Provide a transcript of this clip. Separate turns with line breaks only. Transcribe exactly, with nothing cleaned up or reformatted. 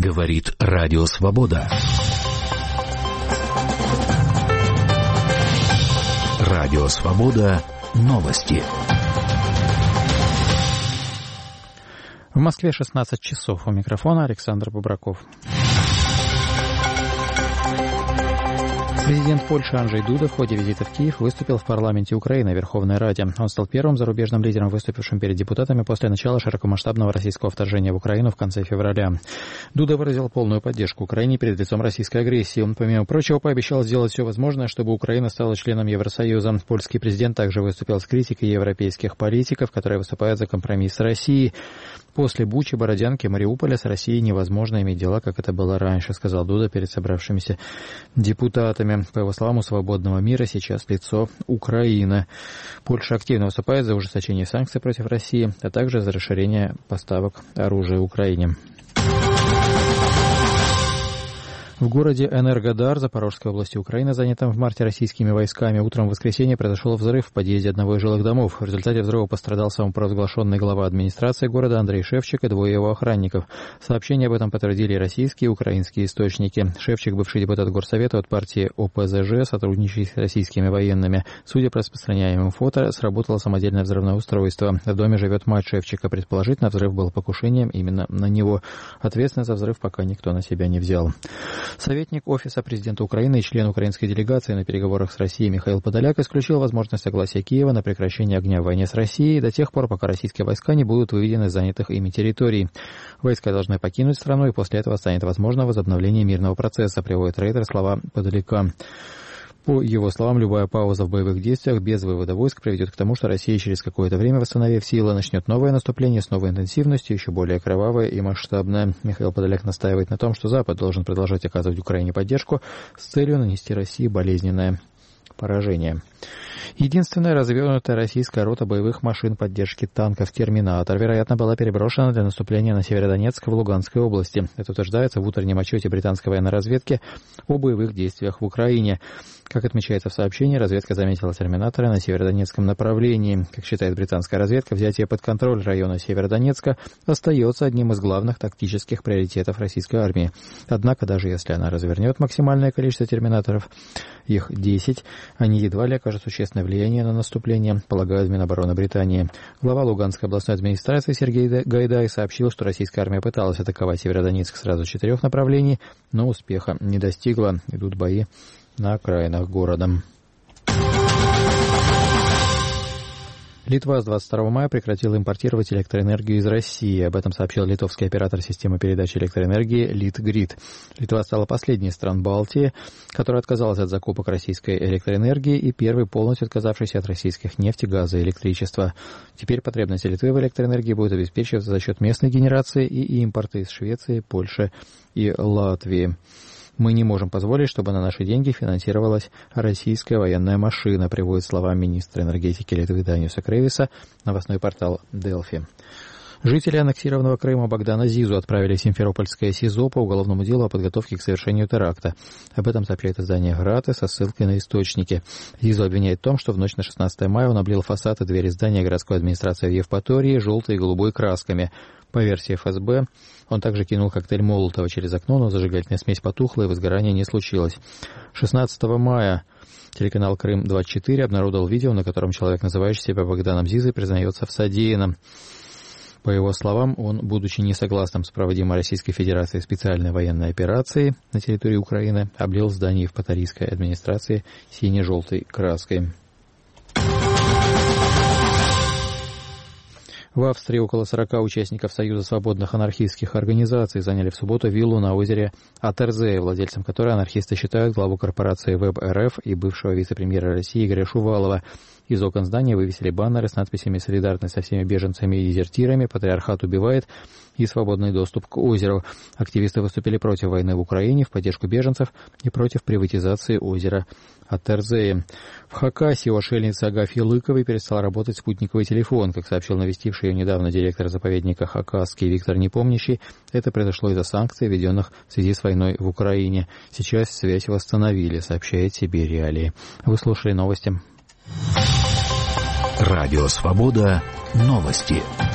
Говорит Радио Свобода. Радио Свобода. Новости.
В Москве шестнадцать часов. У микрофона Александр Бубраков. Президент Польши Анджей Дуда в ходе визита в Киев выступил в парламенте Украины, Верховной Раде. Он стал первым зарубежным лидером, выступившим перед депутатами после начала широкомасштабного российского вторжения в Украину в конце февраля. Дуда выразил полную поддержку Украине перед лицом российской агрессии. Он, помимо прочего, пообещал сделать все возможное, чтобы Украина стала членом Евросоюза. Польский президент также выступил с критикой европейских политиков, которые выступают за компромисс с Россией. После Бучи, Бородянки, Мариуполя с Россией невозможно иметь дела, как это было раньше, сказал Дуда перед собравшимися депутатами. По его словам, у свободного мира сейчас лицо Украины. Польша активно выступает за ужесточение санкций против России, а также за расширение поставок оружия Украине. В городе Энергодар Запорожской области Украины, занятом в марте российскими войсками, утром в воскресенье произошел взрыв в подъезде одного из жилых домов. В результате взрыва пострадал самопровозглашенный глава администрации города Андрей Шевчик и двое его охранников. Сообщения об этом подтвердили российские и украинские источники. Шевчик, бывший депутат Горсовета от партии О Пэ Зэ Жэ, сотрудничает с российскими военными. Судя по распространяемым фото, сработало самодельное взрывное устройство. В доме живет мать Шевчика. Предположительно, взрыв был покушением именно на него. Ответственность за взрыв пока никто на себя не взял. Советник Офиса президента Украины и член украинской делегации на переговорах с Россией Михаил Подоляк исключил возможность согласия Киева на прекращение огня в войне с Россией до тех пор, пока российские войска не будут выведены из занятых ими территорий. Войска должны покинуть страну, и после этого станет возможно возобновление мирного процесса, приводит Рейтер слова Подоляка. По его словам, любая пауза в боевых действиях без вывода войск приведет к тому, что Россия через какое-то время, восстановив силы, начнет новое наступление с новой интенсивностью, еще более кровавое и масштабное. Михаил Подоляк настаивает на том, что Запад должен продолжать оказывать Украине поддержку с целью нанести России болезненное поражение. Единственная развернутая российская рота боевых машин поддержки танков «Терминатор», вероятно, была переброшена для наступления на Северодонецк в Луганской области. Это утверждается в утреннем отчете британской военной разведки о боевых действиях в Украине. Как отмечается в сообщении, разведка заметила «Терминаторы» на северодонецком направлении. Как считает британская разведка, взятие под контроль района Северодонецка остается одним из главных тактических приоритетов российской армии. Однако, даже если она развернет максимальное количество «Терминаторов», их десять, они едва ли окажут существенное влияние на наступление, полагают Минобороны Британии. Глава Луганской областной администрации Сергей Гайдай сообщил, что российская армия пыталась атаковать Северодонецк сразу с четырех направлений, но успеха не достигла. Идут бои на окраинах города. Литва с двадцать второго мая прекратила импортировать электроэнергию из России. Об этом сообщил литовский оператор системы передачи электроэнергии Литгрид. Литва стала последней из стран Балтии, которая отказалась от закупок российской электроэнергии и первой полностью отказавшейся от российских нефти, газа и электричества. Теперь потребности Литвы в электроэнергии будут обеспечиваться за счет местной генерации и импорта из Швеции, Польши и Латвии. Мы не можем позволить, чтобы на наши деньги финансировалась российская военная машина, приводит слова министра энергетики Литвы Даниуса Кревиса, новостной портал Делфи. Жители аннексированного Крыма Богдана Зизу отправили в Симферопольское СИЗО по уголовному делу о подготовке к совершению теракта. Об этом сообщает издание «Граты» со ссылкой на источники. Зизу обвиняет в том, что в ночь на шестнадцатое мая он облил фасад и двери здания городской администрации в Евпатории желтой и голубой красками. По версии эф эс бэ, он также кинул коктейль Молотова через окно, но зажигательная смесь потухла и возгорания не случилось. шестнадцатого мая телеканал «Крым двадцать четыре» обнародовал видео, на котором человек, называющий себя Богданом Зизой, признается в содеянном. По его словам, он, будучи несогласным с проводимой Российской Федерацией специальной военной операцией на территории Украины, облил здание евпаторийской администрации сине-желтой краской. В Австрии около сорока участников Союза свободных анархистских организаций заняли в субботу виллу на озере Атерзее, владельцем которой анархисты считают главу корпорации Веб эр эф и бывшего вице-премьера России Игоря Шувалова. Из окон здания вывесили баннеры с надписями «Солидарность со всеми беженцами и дезертирами», «Патриархат убивает» и «Свободный доступ к озеру». Активисты выступили против войны в Украине, в поддержку беженцев и против приватизации озера Атерзее. В Хакасии у отшельницы Агафьи Лыковой перестал работать спутниковый телефон. Как сообщил навестивший ее недавно директор заповедника Хакасский Виктор Непомнящий, это произошло из-за санкций, введенных в связи с войной в Украине. Сейчас связь восстановили, сообщает Сибирь Реалии. Вы слушали новости.
Радио Свобода. Новости.